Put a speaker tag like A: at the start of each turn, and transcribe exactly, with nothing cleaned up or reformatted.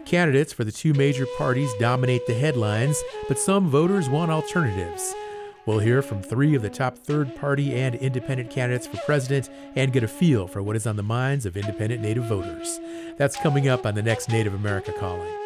A: Candidates for the two major parties dominate the headlines, but some voters want alternatives. We'll hear from three of the top third-party and independent candidates for president and get a feel for what is on the minds of independent Native voters. That's coming up on the next Native America Calling.